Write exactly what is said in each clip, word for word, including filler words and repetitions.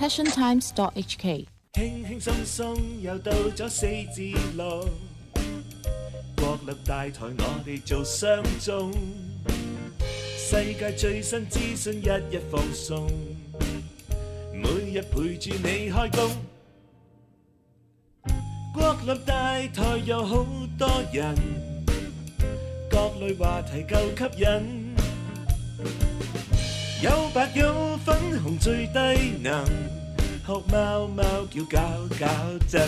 passion times dot h k。 輕輕鬆鬆又到咗四至六，國立大台我哋做雙鐘，世界最新資訊日日放送，每日陪住你開工。國立大台有好多人，各類話題夠吸引，有白有粉紅最低能，學貓貓叫搞搞震。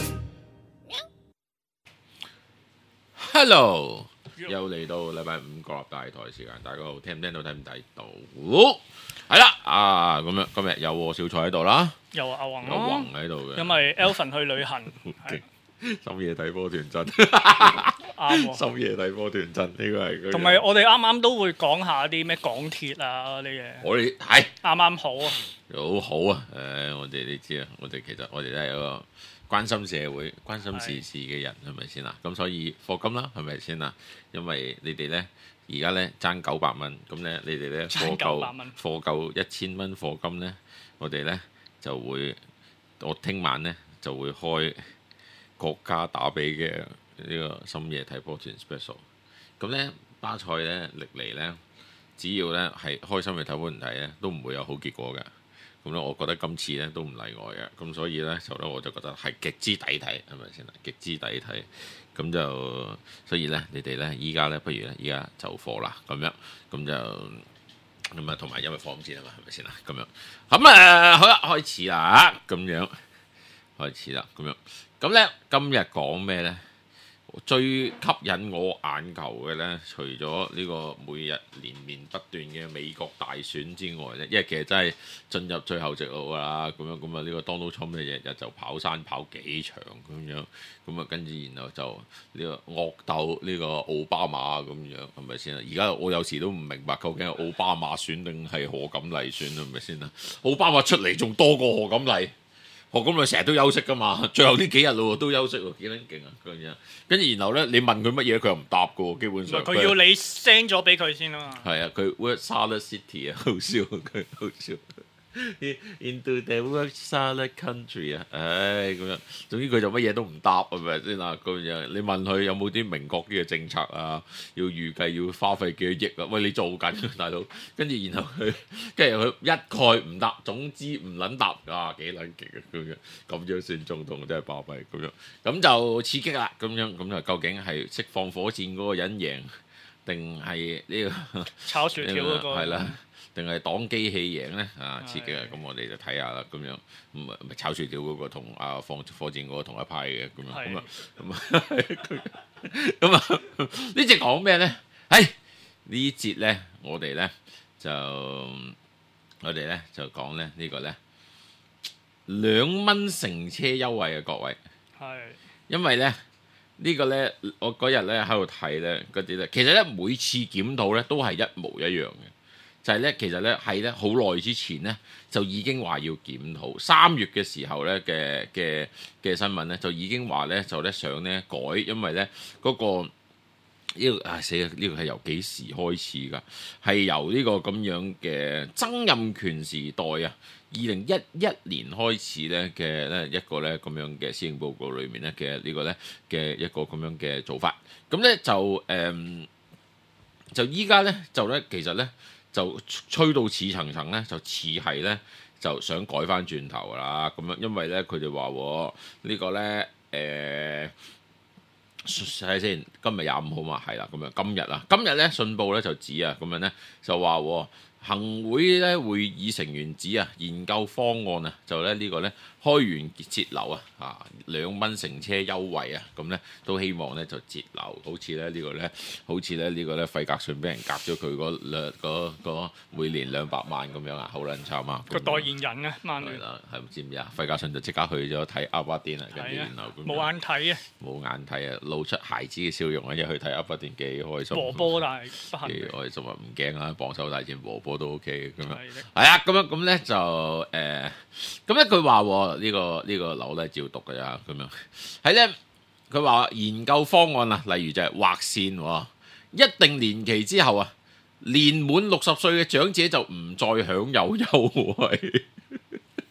Hello， 又嚟到禮拜五國立大台時間，大家好，聽唔聽到？睇唔睇到？係啦，啊咁樣，今日有我小蔡喺度啦， 有阿宏有宏喺度嘅， 因為 Elvin 去旅行，係深夜睇波團陣， 啱喎。 深夜睇波團陣呢個係佢。 同埋我哋啱啱都會講下啲咩港鐵啊嗰啲嘢， 我哋係啱啱好啊。 好好啊！誒，我哋你知啊，我哋其實我哋都係一個關心社會、關心時事嘅人，係咪先啊？咁所以課金啦，係咪先啊？因為你哋咧而家咧爭九百蚊，咁咧你哋咧課夠課夠一千蚊課金咧，我哋咧就會我聽晚咧就會開國家打比嘅呢個深夜睇波團 special。咁咧巴塞咧歷嚟咧，只要咧係開心嘅睇波團睇咧，都唔會有好結果嘅。咁咧，我覺得今次咧都唔例外嘅，咁所以咧就咧我就覺得係極之抵睇，係咪先啊？極之抵睇，咁就所以咧，你哋咧依家咧，不如咧依家就貨啦，咁樣，咁就咁啊，同埋因為放錢啊嘛，係咪先啊？咁樣，咁啊好啦，開始啦，咁樣開始啦，咁樣，咁咧今日講咩咧？最吸引我眼球嘅咧，除咗呢個每日連綿不斷嘅美國大選之外咧，因為其實真係進入最後直路㗎啦，咁樣咁啊呢個 Donald Trump 嘅日日就跑山跑幾場咁樣，咁啊跟住然後就呢個惡鬥呢個奧巴馬咁樣，係咪先啊？而家我有時都唔明白究竟係奧巴馬選定係何錦麗選，係咪先啊？奧巴馬出嚟仲多過何錦麗。我咁佢成日都休息噶嘛，最後呢幾日咯都休息喎，幾撚勁啊咁樣。跟住然後咧，你問佢乜嘢，佢又唔答噶喎，基本上。 佢要你 send 咗俾佢先啊嘛。 係啊，佢 Word Salad City 啊，好笑，佢好笑。Into the Word Salad Country 啊，唉咁樣。總之佢就乜嘢都唔答係咪先啊？咁樣你問佢有冇啲明確啲嘅政策啊？要預計要花費幾多億啊？喂，你做緊大佬。跟住然後佢，跟住佢一概唔答，總之唔撚答啊，幾撚勁啊咁樣。咁樣算總統真係巴閉咁樣。咁就刺激啦咁樣。咁就究竟係釋放火箭嗰個人贏，定係呢個炒薯條嗰個？ 係啦。定係擋機器贏咧啊！刺激啊！咁我哋就睇下啦，咁樣咁啊，咪炒薯條嗰個同啊放火箭嗰個同一派嘅咁樣咁啊咁啊咁啊呢節講咩咧？誒呢節咧，我哋咧就我哋咧就講咧呢個咧兩蚊乘車優惠啊，各位係因為咧呢個咧我嗰日咧喺度睇咧嗰啲咧，其實咧每次檢討咧都係一模一樣嘅。就係咧，其實咧係咧好耐之前咧就已經話要檢討，三月嘅時候咧嘅嘅嘅新聞咧就已經話咧就咧想咧改，因為咧嗰、那個呢、這個啊死啊呢、這個係由幾時開始㗎？係由呢個咁樣嘅曾蔭權時代啊，二零一一年開始咧嘅咧一個咧咁樣嘅施政報告裏面咧嘅呢個咧嘅一個咁樣嘅做法，咁咧就誒、嗯、就依家咧就咧其實咧。就吹到似層層咧，就似係咧就想改翻轉頭啦咁樣，因為咧佢哋話呢個咧誒睇下先，今日廿五號嘛，係啦咁樣，今日啊，今日咧信報咧就指啊咁樣咧就話行會咧會議成員指啊研究方案啊，就咧呢個咧開源節流啊啊兩蚊乘車優惠啊，咁咧都希望咧就節流，好似咧呢個咧，好似咧呢個咧費格遜俾人夾咗佢嗰兩嗰嗰每年兩百萬咁樣啊，好撚慘啊！ 個代言人啊，曼聯係啦，係唔知唔知啊？費格遜就即刻去咗睇阿巴甸啊，跟住然後冇眼睇啊， 冇眼睇啊，露出孩子嘅笑容啊，一去睇阿巴甸幾開心， 和波但係不幸幾開心啊，唔驚啊，榜首大戰和波都 OK 咁樣，係啊，咁樣咁咧就誒，咁一句話喎，呢個呢個樓咧照讀㗎咋，咁樣係咧，佢話研究方案啊，例如就係劃線喎，一定年期之後啊，年滿六十歲嘅長者就唔再享有優惠。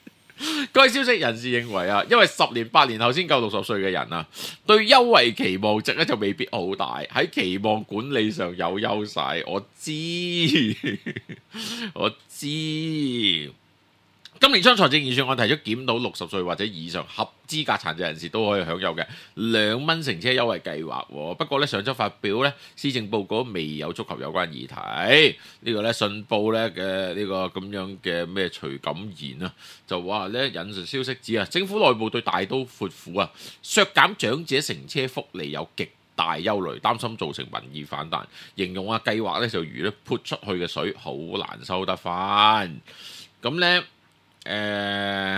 該消息人士認為啊，因為十年八年後先夠六十歲嘅人啊，對優惠期望值咧就未必好大，喺期望管理上有優勢。我知，我知。今年將財政預算案提出檢討六十歲或者以上合資格殘疾人士都可以享有嘅兩蚊乘車優惠計劃。不過咧，上週發表咧施政報告未有觸及有關議題。呢、這個咧信報咧嘅呢個咁樣嘅咩徐錦賢啊，就話咧引述消息指啊，政府內部對大刀闊斧啊削減長者乘車福利有極大憂慮，擔心造成民意反彈，形容啊計劃咧就如咧潑出去嘅水，好難收得翻。咁咧。誒、呃，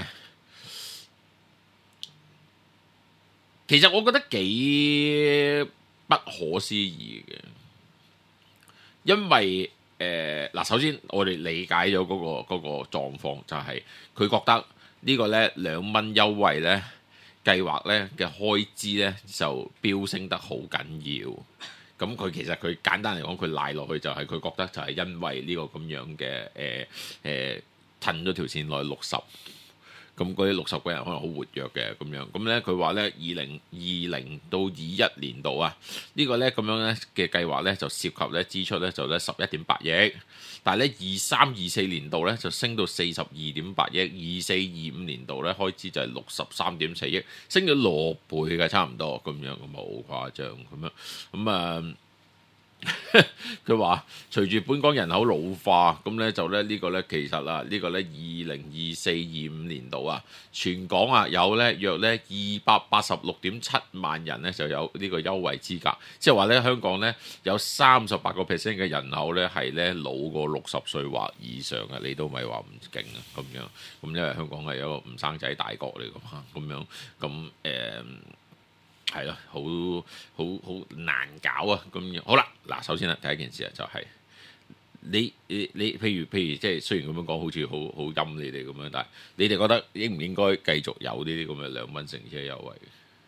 其實我覺得幾不可思議嘅，因為誒嗱、呃，首先我哋理解咗嗰、嗰個嗰、嗰個狀況，就係佢覺得呢個咧兩蚊優惠咧計劃咧嘅開支咧就飆升得好緊要。咁佢其實佢簡單嚟講，佢賴落去就係佢覺得就係因為呢個咁樣嘅誒誒褪咗條線落去六十。咁嗰啲六十個人可能好活躍嘅咁樣，咁咧佢話咧二零二零到二一年度啊，呢個咧咁樣咧嘅計劃咧就涉及咧支出咧就咧十一點八億，但係咧二三二四年度咧就升到四十二點八億，二四二五年度咧開支就係六十三點四億，升咗六倍嘅差唔多咁樣，咁好誇張咁樣，咁啊。佢話隨住本港人口老化，咁咧就咧呢個咧其實啊呢個咧二零二四二五年度啊，全港啊有咧約咧二百八十六點七萬人咧就有呢個優惠資格，即係話咧香港咧有三十八個 percent 嘅人口咧係咧老過六十歲或以上嘅，你都咪話唔勁啊咁樣，咁因為香港係一個唔生仔大國嚟噶嘛，咁樣咁誒。係咯，好好好難搞啊！咁樣好啦，嗱，首先啦，第一件事啊，就係你你你，譬如譬如，即係雖然咁樣講，好似好好陰你哋咁樣，但係你哋覺得應唔應該繼續有呢啲咁嘅兩蚊乘車優惠？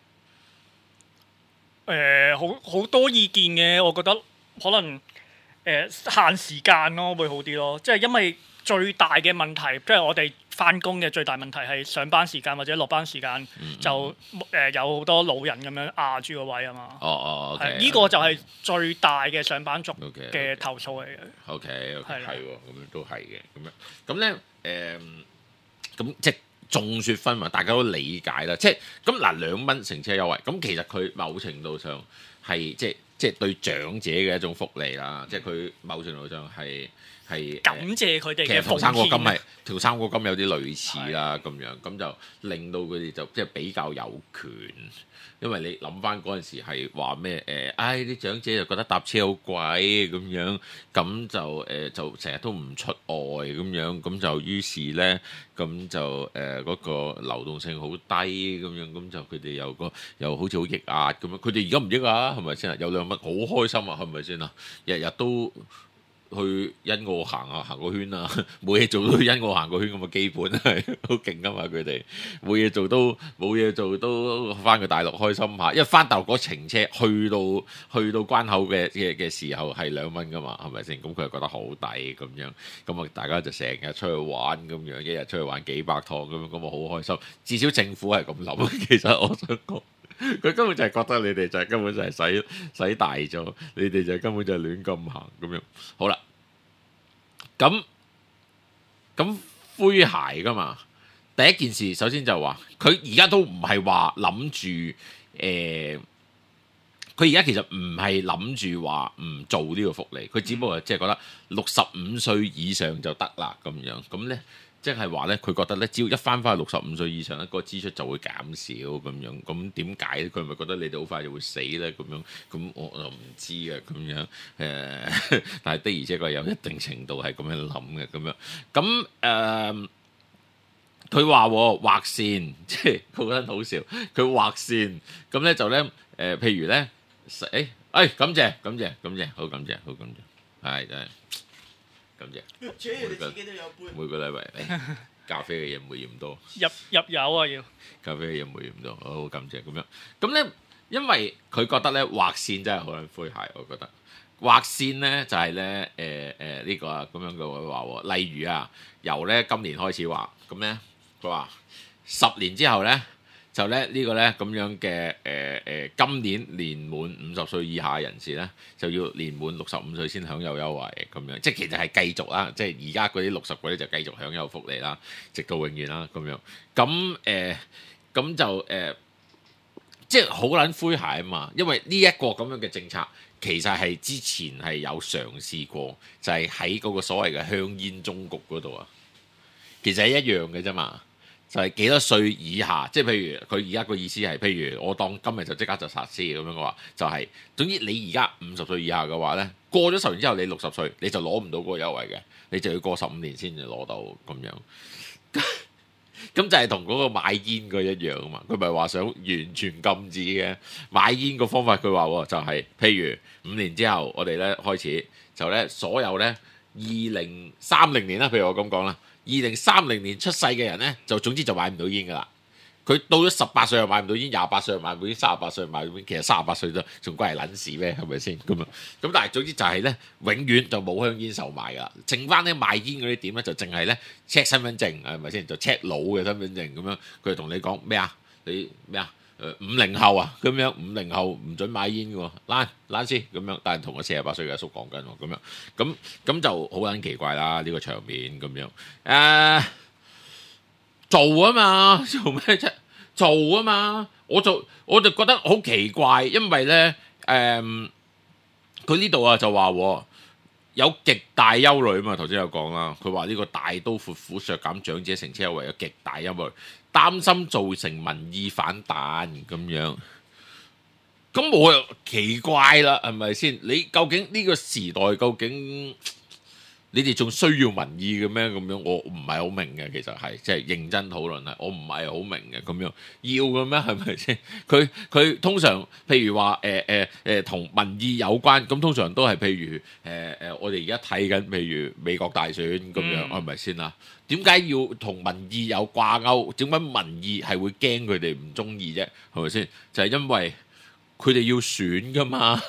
誒、呃，好好多意見嘅，我覺得可能誒、呃、限時間咯，會好啲咯，即係因為最大嘅問題，即係我哋翻工嘅最大問題係上班時間或者落班時間、嗯嗯、就誒、呃、有好多老人咁樣壓住個位啊嘛。哦哦，係、okay, 呢、okay, 個就係最大嘅上班族嘅投訴嚟嘅。 O K O K 係喎，咁樣都係嘅，咁樣咁咧誒，咁、呃、即係眾說紛紜，大家都理解啦。即係咁嗱，兩蚊乘車優惠，咁其實佢某程度上係即係即係對長者嘅一種福利啦。即係佢某程度上係。係感謝佢哋嘅奉獻。其實條生果金係條生果金有啲類似啦，咁樣咁就令到佢哋就即係比較有權。因為你諗翻嗰陣時係話咩誒？唉，啲長者就覺得搭車好貴咁樣，咁就誒、呃、就成日都唔出外咁樣，咁就於是咧咁就誒嗰、呃嗰個流動性好低咁樣，咁就佢哋又個又好似好抑壓咁樣。佢哋而家唔抑壓，係咪先啊？有兩蚊好開心啊，係咪先啊？日日都〜去欣澳行啊，行個圈啊，冇嘢做都去欣澳行個圈咁啊，基本係好勁噶嘛，佢哋冇嘢做都冇嘢做都翻去大陸開心下，因為翻大陸嗰程車去到去到關口嘅嘅嘅時候係兩蚊噶嘛，係咪先？咁佢又覺得好抵咁樣，咁啊大家就成日出去玩咁樣，一日出去玩幾百趟咁樣，咁啊好開心。至少政府係咁諗，其實我想講。佢根本就係覺得你哋就係根本就係使使大咗，你哋就根本就係亂咁行咁樣。好啦，咁咁灰鞋噶嘛？第一件事首先就話，佢而家都唔係話諗住誒，佢而家其實唔係諗住話唔做呢個福利，佢只不過即係覺得六十五歲以上就得啦咁樣。咁咧。即係話咧，佢覺得咧，只要一翻翻去六十五歲以上咧，個支出就會減少咁樣。咁點解咧？佢係咪覺得你哋好快就會死咧？咁樣咁我就唔知啊。咁樣誒、呃，但係的而且確有一定程度係咁樣諗嘅。咁樣咁誒，佢話劃線，即係覺得好笑。佢劃線咁咧就咧誒、呃，譬如咧誒，誒、哎、感謝感謝感謝，好感謝好感謝，係真係。感謝，每個每個禮拜咖啡嘅嘢唔會嫌多， 入入油啊要咖啡嘅嘢唔會嫌多，好感謝咁樣。咁咧，因為佢覺得咧劃線真係好撚詼諧，我覺得劃線咧就係咧誒誒呢個啊咁樣嘅話喎。例如啊，由咧今年開始劃，咁咧佢話十年之後咧，就咧呢個咧咁樣嘅誒誒，今年年滿五十歲以下嘅人士咧，就要年滿六十五歲先享有優惠咁樣，即係其實係繼續啦，即係而家嗰啲六十嗰啲就繼續享有福利啦，直到永遠啦咁樣。咁誒咁就誒、呃，即係好撚詼諧啊嘛，因為呢一個咁樣嘅政策。其實係之前係有嘗試過，就係喺嗰個所謂嘅香煙終局嗰度啊。其實係一樣嘅啫嘛，就係、是、幾多歲以下，即係譬如佢而家個意思係，譬如我當今日就即刻就實施咁樣嘅話，就係、是、總之你而家五十歲以下嘅話呢，過咗十年之後你六十歲你就攞唔到嗰個優惠嘅，你就要過十五年先至攞到咁樣。咁就係同嗰個買煙個一樣啊嘛，佢咪係話想完全禁止嘅買煙個方法，佢話就係、是、譬如五年之後我哋咧開始就咧所有咧二零三零年啦，譬如我咁講啦，二零三零年出世嘅人咧就總之就買唔到煙噶啦。佢到咗十八歲又買唔到煙，廿八歲又買唔到煙，三十八歲又買唔到煙，其實三十八歲都仲關係撚事咩？係咪先咁啊？咁但係總之就係咧，永遠就冇香煙售賣噶啦，剩翻咧賣煙嗰啲點咧就淨係咧 check 身份證係咪先？就 check 老嘅身份證咁樣，佢就同你講咩啊？你咩啊？誒五零後啊咁樣，五零後唔準買煙嘅喎，攔攔先咁樣，但係同個四十八歲嘅阿叔講緊喎，咁樣咁咁就好撚奇怪啦！呢、呢個場面咁樣誒。呃做啊嘛，做咩啫？做啊嘛，我就我就覺得好奇怪，因為咧，誒、嗯，佢呢度啊就話有極大憂慮啊嘛，頭先有講啦，佢話呢個大刀闊斧削減長者乘車優惠有極大憂慮，擔心造成民意反彈咁樣。咁我又奇怪啦，係咪先？你究竟呢個時代究竟？你哋仲需要民意嘅咩？咁樣我唔係好明嘅，其實係即係認真討論係，我唔係好明嘅咁樣要嘅咩？係咪先？佢佢通常譬如話誒誒誒同民意有關，咁通常都係譬如誒誒、呃呃、我哋而家睇緊譬如美國大選咁樣，係咪先啦？點解要同民意有掛鈎？點解民意係會驚佢哋唔中意啫？係咪先？就係、是、因為佢哋要選噶嘛。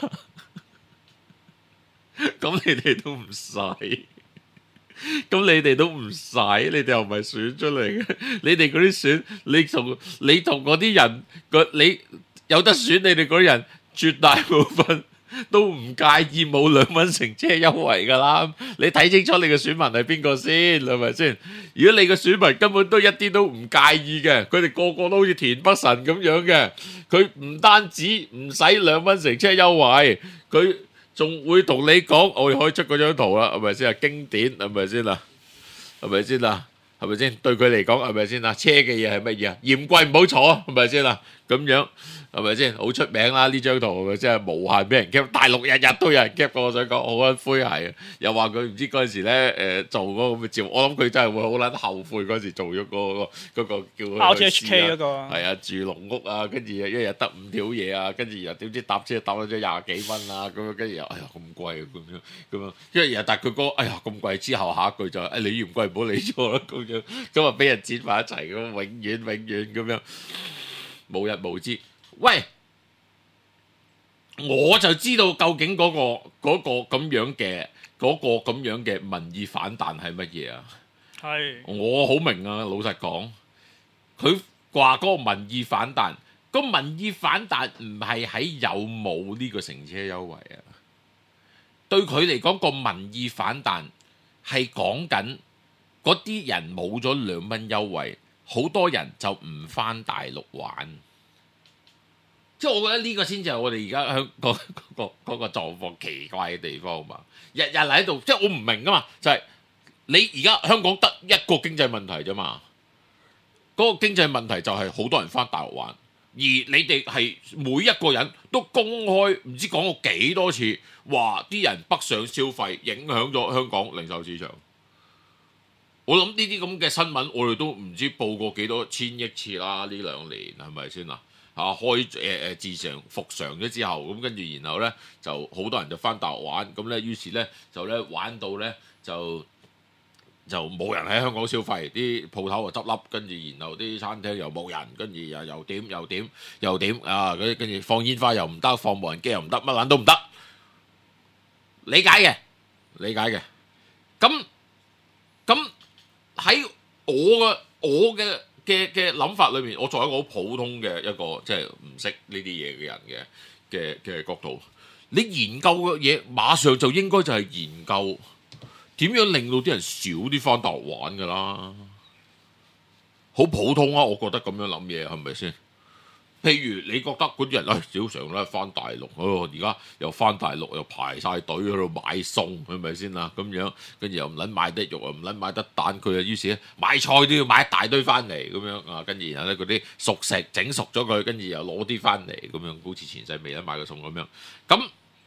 咁你哋都唔使，咁你哋都唔使，你哋又唔係選出嚟嘅，你哋嗰啲選，你同你同嗰啲人，你有得選，你哋嗰啲人絕大部分都唔介意冇兩蚊乘車優惠噶啦。你睇清楚你嘅選民係邊個先，係咪先？如果你嘅選民根本都一啲都唔介意嘅，佢哋個個都好似田北辰咁樣嘅，佢唔單止唔使兩蚊乘車優惠，佢仲會同你講，我哋可以出嗰張圖啦，係咪先啊？經典係咪先啊？係咪先啊？係咪先？對佢嚟講係咪先啊？車嘅嘢係乜嘢啊？嫌貴唔好坐，係咪先啊？咁樣係咪先？好出名啦！呢張圖係咪先係無限俾人 cap？大陸日日都有人 cap 過，我想講好撚灰係啊！又話佢唔知嗰陣時咧誒做嗰個咁嘅節目，我諗佢真係會好撚後悔嗰陣時做咗嗰個嗰個叫佢 R T H K 嗰個係啊，住農屋啊，跟住一日得五條嘢啊，跟住又點知搭車搭咗廿幾蚊啊，咁樣跟住又哎呀咁貴咁樣咁樣，因為日但係佢講哎呀咁貴之後下一句就係、是、誒、哎、你嫌貴唔好理錯啦咁樣，咁啊俾人剪埋一齊咁，永遠永遠咁樣無日無之。喂，我就知道究竟嗰、嗰個嗰、嗰個咁樣嘅嗰、嗰個咁樣嘅民意反彈係乜嘢啊？係我好明啊，老實講，佢話嗰個民意反彈，個民意反彈唔係喺有冇呢個乘車優惠啊？對佢嚟講，個民意反彈係講緊嗰啲人冇咗兩蚊優惠，好多人就唔返大陸玩。即係我覺得呢個先至係我哋而家香港嗰個嗰個狀況奇怪嘅地方嘛，日日喺度，即係我唔明噶嘛，就係、是、你而家香港得一個經濟問題啫嘛，嗰、那個經濟問題就係好多人返大陸玩，而你哋係每一個人都公開唔知講過幾多次，話啲人北上消費影響咗香港零售市場。我諗呢啲咁嘅新聞，我哋都唔知報過幾多千億次啦，呢兩年係咪先啊？嚇開誒誒自常復常咗之後，咁跟住然後咧就好多人就返大陸玩，咁咧於是咧就咧玩到咧就就冇人喺香港消費，啲鋪頭就執笠，跟住然後啲餐廳又冇人，跟住又又點又點又點啊！嗰啲跟住放煙花又唔得，放無人機又唔得，乜撚都唔得，理解嘅，理解嘅。咁咁喺我嘅我嘅嘅嘅諗法裏面，我作為一個好普通嘅一個即係唔識呢啲嘢嘅人嘅嘅嘅角度，你研究嘅嘢馬上就應該就係研究點樣令到啲人少啲翻大陸玩㗎啦。好普通啊，我覺得咁樣諗嘢係咪先？譬如你覺得嗰啲人，唉、哎，少常咧翻大陸，哦，而家又翻大陸又排晒隊喺度買餸，係咪先啊？咁樣跟住又唔撚買得肉，又唔撚買得蛋，佢啊於是咧買菜都要買一大堆翻嚟咁樣啊，跟住然後咧嗰啲熟食整熟咗佢，跟住又攞啲翻嚟咁樣，好似前世未得買過餸咁樣。咁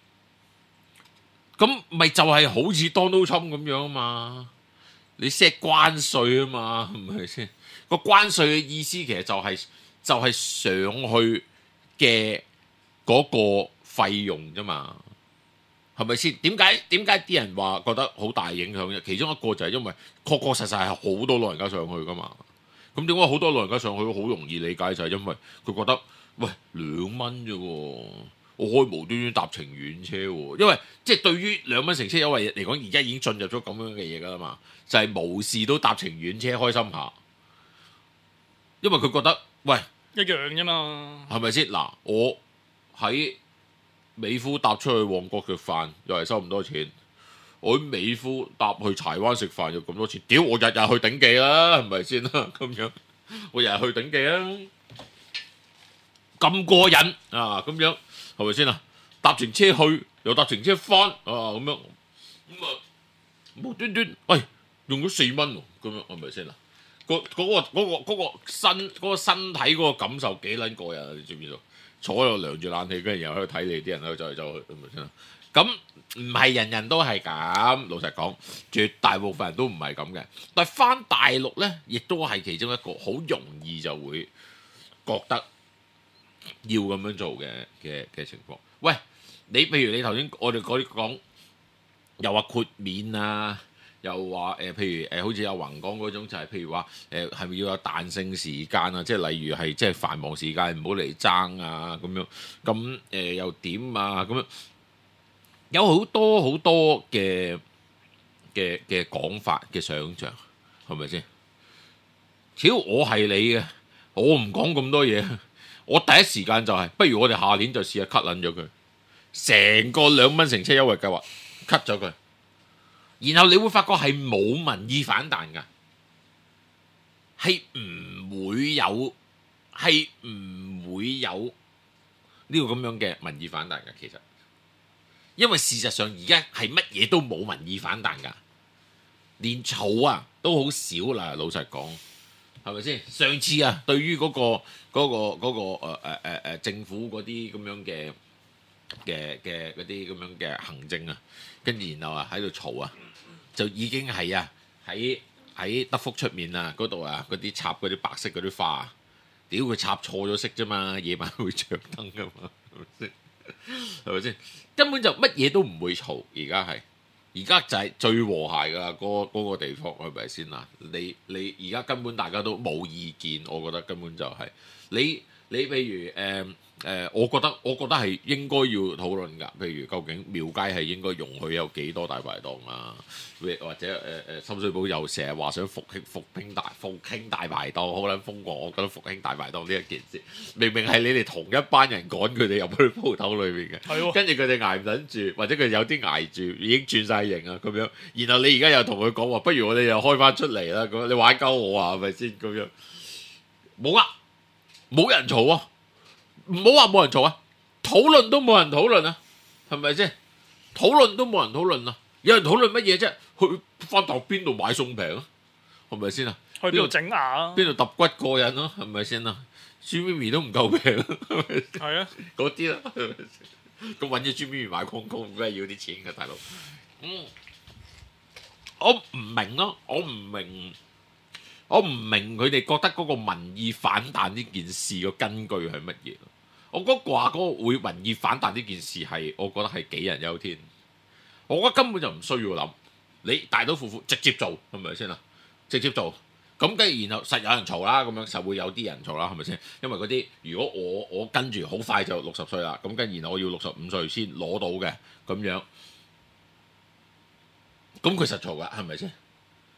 咁咪就係好似 Donald Trump 咁樣啊嘛？你 set 關稅啊嘛，係咪先？個關稅嘅意思其實就係、是。就係上去嘅嗰個費用啫嘛，係咪先？點解點解啲人話覺得好大影響啫？其中一個就係因為確確實實係好多老人家上去噶嘛。咁點解好多老人家上去好容易理解就係因為佢覺得喂兩蚊啫喎，我可以無端端搭程遠車喎。因為即係對於兩蚊乘車優惠嚟講，而家已經進入咗咁樣嘅嘢噶啦嘛，就係、是、無事都搭程遠車開心下，因為佢覺得喂。 一樣啫嘛， 係咪先？嗱，我喺美孚搭出去旺角食飯，又係收咁多錢；我喺美孚搭去柴灣食飯又咁多錢，屌！我日日去頂記啦，係咪先啦？咁樣，我日日去頂記啊，咁過癮啊！咁樣係咪先啊？搭程車去，又搭程車翻啊！咁樣咁啊，無端端，喂、哎，用咗四蚊喎，咁樣係咪先啊？嗰嗰、嗰個嗰、嗰個嗰個身嗰、嗰個身體嗰個感受幾撚過癮，你知唔知道？坐喺度涼住冷氣，跟住又喺度睇你啲人喺度走嚟走去，係咪先？咁唔係人人都係咁，老實講，絕大部分人都唔係咁嘅。但係翻大陸咧，亦都係其中一個好容易就會覺得要咁樣做嘅嘅嘅情況。喂，你譬如你頭先我哋嗰啲講，又話豁免啊。又話誒、呃，譬如誒、呃，好似阿宏講嗰種，就係譬如話誒，係、呃、咪要有彈性時間啊？即係例如係即係繁忙時間唔好嚟爭啊咁樣。咁誒、呃、又點啊？咁樣有好多好多嘅嘅嘅講法嘅想像，係咪先？只要我係你嘅，我唔講咁多嘢。我第一時間就係、是，不如我哋下年就試下 cut 撚咗佢，成個兩蚊乘車優惠計劃 cut 咗佢。然後你會發覺係冇民意反彈㗎，係唔會有，係唔會有呢個咁樣嘅民意反彈㗎。其實，因為事實上而家係乜嘢都冇民意反彈㗎，連嘈啊都好少啦。老實講，係咪先？上次啊，對於嗰個嗰個嗰個誒誒誒誒政府嗰啲咁樣嘅嘅嘅嗰啲咁樣嘅行政啊，跟住然後啊喺度嘈啊。就已經係啊，喺喺德福出面啊嗰度啊，嗰啲插嗰啲白色嗰啲花，屌佢插錯咗色啫嘛，夜晚會着燈噶嘛，係咪先？係咪先？根本就乜嘢都唔會嘈，而家係，而家就係最和諧噶啦，嗰、嗰個地方係咪先啊？你你而家根本大家都冇意見，我覺得根本就係、係、你你譬如誒。呃誒、呃，我覺得我覺得係應該要討論㗎。譬如究竟廟街係應該容許有幾多大排檔啊？或者誒誒、呃、深水埗又成日話想復興復興大復興大排檔，好撚瘋狂。我覺得復興大排檔呢一件事，明明係你哋同一班人趕佢哋入去鋪頭裏面嘅，跟住佢哋捱唔撚住，或者佢有啲捱住已經轉晒型啊咁樣。然後你而家又同佢講話，不如我哋又開翻出嚟啦。咁你玩鳩我啊？係咪先咁樣？冇啊，冇人嘈啊！唔好話冇人嘈啊，討論都冇人討論啊，係咪先？討論都冇人討論啊，有人討論乜嘢啫？去翻到邊度買餸平啊？係咪先啊？ 去邊度整牙啊？ 邊度揼骨過癮咯？係咪先啊？朱咪咪都唔夠平，係咪？係啊，嗰啲啦，係咪先？咁揾咗朱咪咪買礦工，梗係要啲錢㗎，大佬。嗯，我唔明咯，我唔明。我唔明佢哋覺得嗰個民意反彈呢件事個根據係乜嘢？我覺得話嗰個會民意反彈呢件事係，我覺得係杞人憂天。我覺得根本就唔需要諗，你大刀闊斧直接做係咪先啊？直接做，咁跟住然後實有人嘈啦，咁樣實會有啲人嘈啦，係咪先？因為嗰啲如果我我跟住好快就六十歲啦，咁跟住然後我要六十五歲先攞到嘅咁樣，咁佢實嘈㗎，係咪先？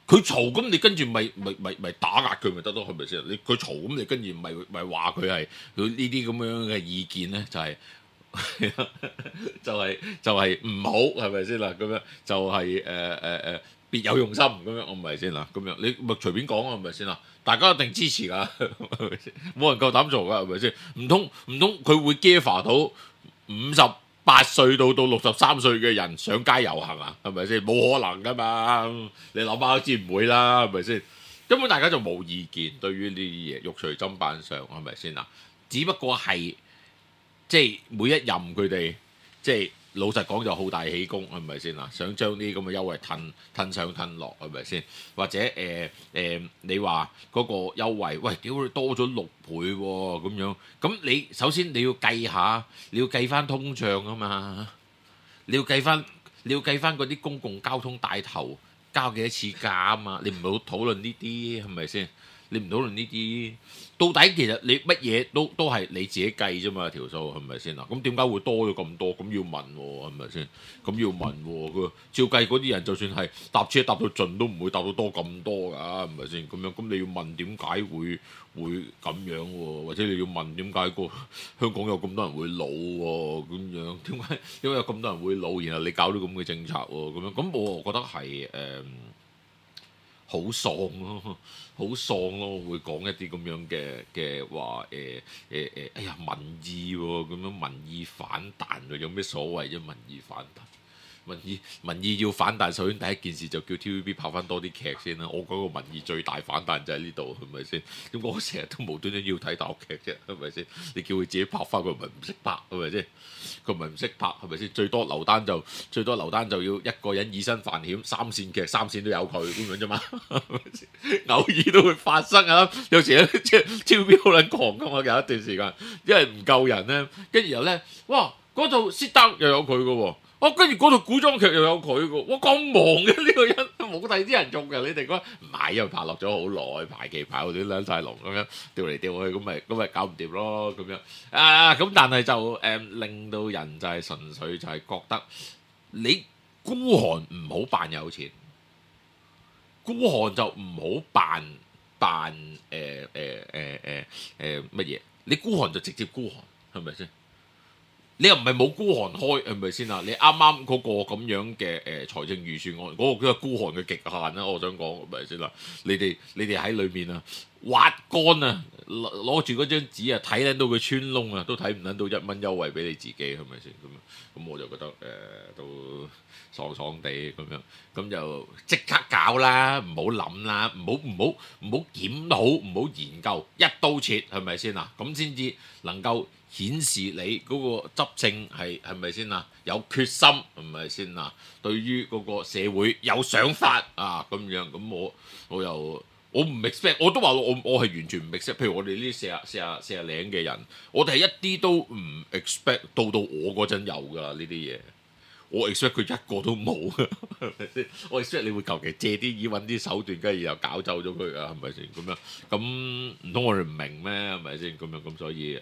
佢嘈咁，你跟住咪咪咪咪打壓佢咪得咯，係咪先？你佢嘈咁，你跟住咪咪話佢係佢呢啲咁樣嘅意見咧，就係、是、就係、是、就係、是、唔好，係咪先啦？咁樣就係誒誒誒別有用心咁樣，我唔係先啦。咁樣你咪隨便講啊，係咪先啦？大家一定支持㗎，係咪先？冇人夠膽做㗎，係咪先？唔通唔通佢會 gather 到五十八歲到到六十三歲嘅人上街遊行啊？係咪先？冇可能㗎嘛！你諗下都知唔會啦，係咪先？根本大家就冇意見對於呢啲嘢，肉隨砧板上係咪先啊？只不過係即係每一任佢哋即係老實講就好大喜功係咪先啊？想將呢啲咁嘅優惠褪褪上褪落係咪先？或者誒誒、呃呃，你話嗰個優惠，喂，屌你多咗六倍喎、哦、咁樣，咁你首先你要計下，你要計翻通脹啊嘛，你要計翻你要計翻嗰啲公共交通帶頭交幾多次價啊嘛，你唔好討論呢啲係咪先？你唔討論呢啲，到底其實你乜嘢都都係你自己計啫嘛，條數係咪先啊？咁點解會多咗咁多？咁要問喎係咪先？咁要問喎，佢照計嗰啲人就算係搭車搭到盡都唔會搭到多咁多㗎，係咪先？咁樣咁你要問點解會會咁樣喎？或者你要問點解個香港有咁多人會老喎？咁樣點解點解有咁多人會老？然後你搞到咁嘅政策喎？咁樣咁我覺得係誒。呃好喪咯，好喪咯，會講一啲咁樣嘅嘅話誒誒誒，哎呀民意喎、哦，咁樣民意反彈喎，有咩所謂啫？民意反彈，民意民意要反彈，首先第一件事就叫 T V B 拍翻多啲劇先啦。我講個民意最大反彈就喺呢度，係咪先？點解我成日都無端端要睇大陸劇啫？係咪先？你叫佢自己拍翻，佢咪唔識拍，係咪先？佢咪唔識拍，係咪先？最多劉丹就最多劉丹就要一個人以身犯險，三線劇三線都有佢咁樣啫嘛，偶爾都會發生啊！有時咧即係 T V B 好撚狂噶嘛，有一段時間因為唔夠人咧，跟住然後咧，哇嗰套熄燈又有佢嘅喎。哦，跟住嗰套古裝劇又有佢喎，哇咁忙嘅呢個人，冇第二啲人做嘅，你哋覺得唔係因為拍落咗好耐，排期排到啲兩晒龍咁樣，調嚟調去，咁咪咁咪搞唔掂咯咁樣。啊，咁但係就誒、呃、令到人就係純粹就係覺得你孤寒唔好扮有錢，孤寒就唔好扮扮誒誒誒誒誒乜嘢，你孤寒就直接孤寒，係咪先？你又唔係冇孤寒開係咪先啊？你啱啱嗰個咁樣嘅誒、呃、財政預算案嗰、嗰個叫孤寒嘅極限啦，我想講係咪先啦？你哋你哋喺裏面啊，挖乾啊，攞住嗰張紙啊，睇撚到佢穿窿啊，都睇唔撚到一蚊優惠俾你自己係咪先咁啊？咁我就覺得誒、呃、都爽爽地咁樣，咁就即刻搞啦，唔好諗啦，唔好唔好唔好檢討，唔好研究，一刀切係咪先啊？咁先至能夠顯示你嗰個執政係係咪先啊？有決心係咪先啊？對於嗰個社會有想法啊咁樣，咁我我又我唔 expect，我都話我我係完全唔 expect。譬如我哋呢四廿四廿四廿零嘅人，我哋係一啲都唔 expect 到到我嗰陣有㗎呢啲嘢。我 expect 佢一個都冇，係咪先？我 expect 你會求其借啲意揾啲手段，跟住又搞走咗佢啊，係咪先？咁樣咁唔通我哋唔明咩？係咪先？咁樣咁所以誒誒誒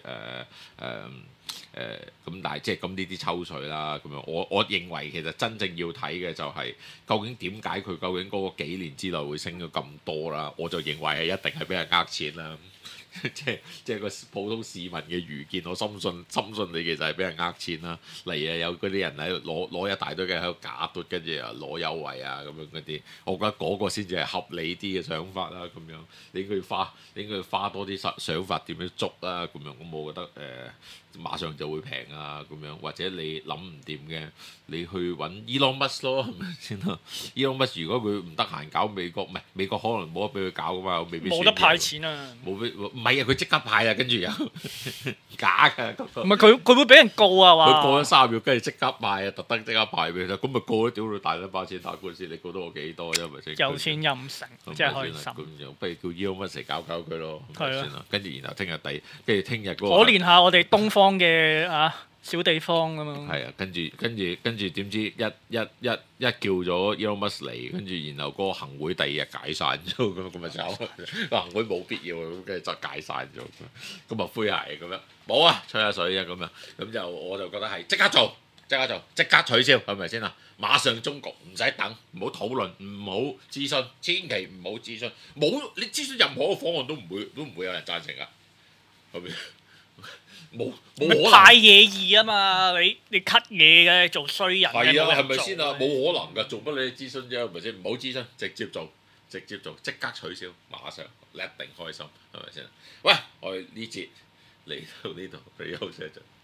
咁，但係即係咁呢啲抽水啦。咁樣我我認為其實真正要睇嘅就係、是、究竟點解佢究竟嗰個幾年之內會升咗咁多啦？我就認為係一定係俾人呃錢啦。即係即係個普通市民嘅愚見，我深信深信你其實係俾人呃錢啦。例如有嗰啲人喺度攞攞一大堆嘅喺度假嘟，跟住又攞優惠啊咁樣嗰啲，我覺得嗰個先至係合理啲嘅想法啦。咁樣你應該要花，你應該要花多啲想想法點樣捉啦。咁樣咁我覺得誒、呃，馬上就會平啊咁樣，或者你諗唔掂嘅，你去揾 Elon Musk 咯，係咪先啦？Elon Musk 如果佢唔得閒搞美國，唔係美國可能冇得俾佢搞噶嘛，未必冇得派錢啊， 冇俾唔係啊，佢即刻派啊，跟住又假嘅， 唔係佢佢會俾人告啊，話佢過咗三秒，跟住即刻派啊，特登即刻派俾佢，咁咪告咗屌你大撚把錢打官司，你告到我幾多啫？係咪先？ 有錢任性，真係開心。 咁就不如叫 Elon Musk 搞搞佢咯， 係咯。跟住然後聽日第，跟住聽日嗰個可憐下我哋東方嘅啊小地方咁樣。 係啊，跟住跟住跟住點知一一一一叫咗 Elon Musk 嚟，跟住然後嗰個行會第二日解散咗，咁咁咪走。個行會冇必要，咁跟住就解散咗，咁啊灰鞋咁樣冇啊，吹下水啊咁樣，咁就我就覺得係即刻做， 即刻做，即刻取消，係咪先啊？馬上終局，唔使等，唔好討論，唔好諮詢，千祈唔好諮詢。冇你諮詢任何一個方案都唔會都唔會有人贊成噶，係咪？冇冇可能派嘢易啊嘛！你你 cut 嘢嘅做衰人係啊，係咪係先啊？冇可能㗎，做乜你諮詢啫？係咪先？唔好諮詢，直接做，直接做，即刻取消，馬上你一定開心，係咪先？喂，我哋呢節嚟到呢度，你休息一陣。